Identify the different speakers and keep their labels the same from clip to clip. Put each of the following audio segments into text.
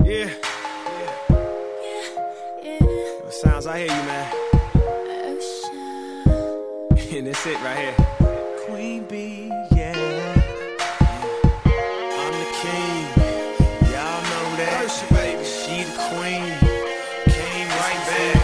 Speaker 1: Yeah. What sounds, I hear you, man. And that's it right here. Queen Bee, yeah. I'm the king. Y'all know that. Hershey, baby. She the queen. Came right back.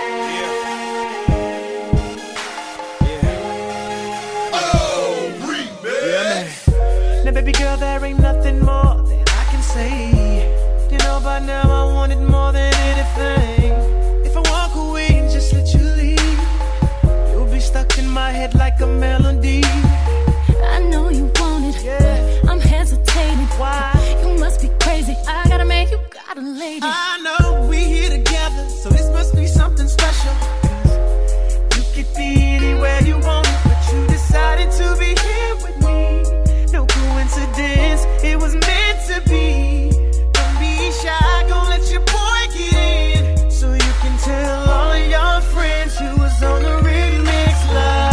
Speaker 1: Yeah. Oh, remix. Yeah, man. Now, baby girl, there ain't nothing more that I can say. You know by now I want it more than anything. If I walk away and just let you leave, you'll be stuck in my head like a melody.
Speaker 2: I know you want it, yeah, but I'm hesitating.
Speaker 1: Why?
Speaker 2: You must be crazy. I gotta make you got a lady.
Speaker 1: I know we here together, so this must be something special. You could be anywhere you want, but you decided to be here with me. No coincidence, it was meant to be. Don't be shy, gon' let your boy get in, so you can tell all of your friends you was on the remix live.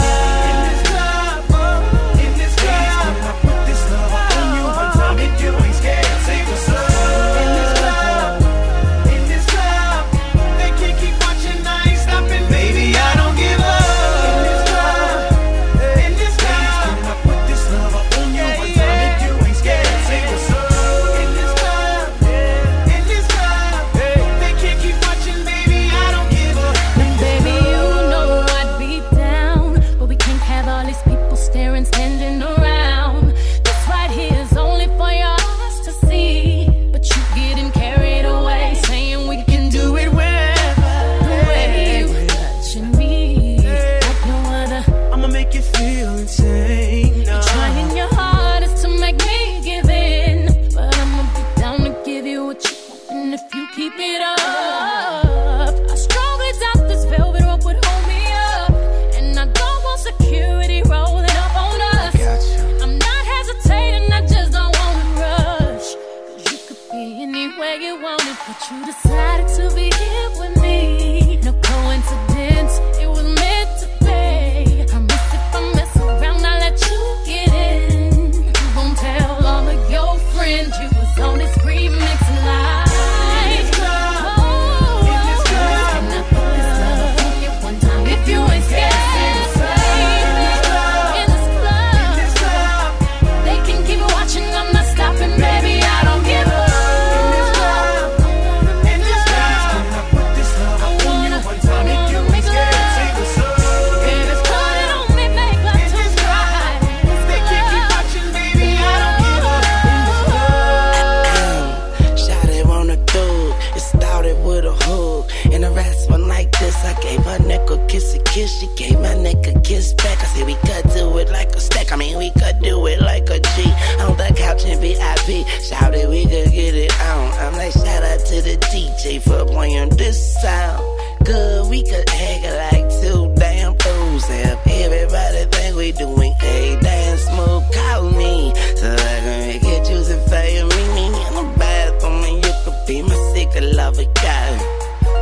Speaker 3: She gave my neck a kiss back. I said we could do it like a stack. I mean we could do it like a G. On the couch in VIP, shouted we could get it on. I'm like shout out to the DJ for playing this sound. Good, we could act like two damn fools. Have everybody think we doing a damn smooth. Call me so I can make it juicy for you. Meet me in the bathroom and you could be my secret lover guy.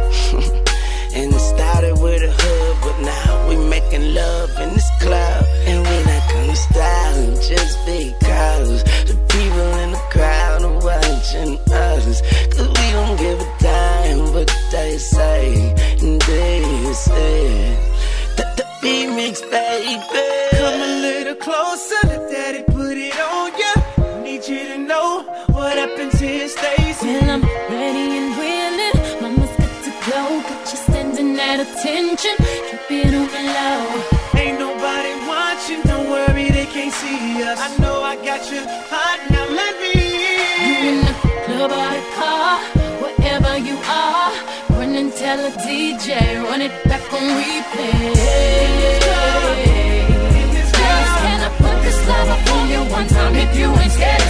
Speaker 3: And it started with a hug, but now we making love in this club. And we not gonna stop just because the people in the crowd are watching us. Cause we don't give a damn what they say. And they say that the remix, baby.
Speaker 1: Come a little closer, let daddy put it on ya. I need you to know what happens here stays.
Speaker 2: Well, I'm ready and willing. Mama's got to go, but you're standing at attention. Keep it on the low.
Speaker 1: Ain't nobody watching, don't worry, they can't see us. I know I got you hot, now let me in.
Speaker 2: You in the club or the car, wherever you are, run and tell a DJ, run it back on replay. Can I put this love up on you one time if you ain't scared?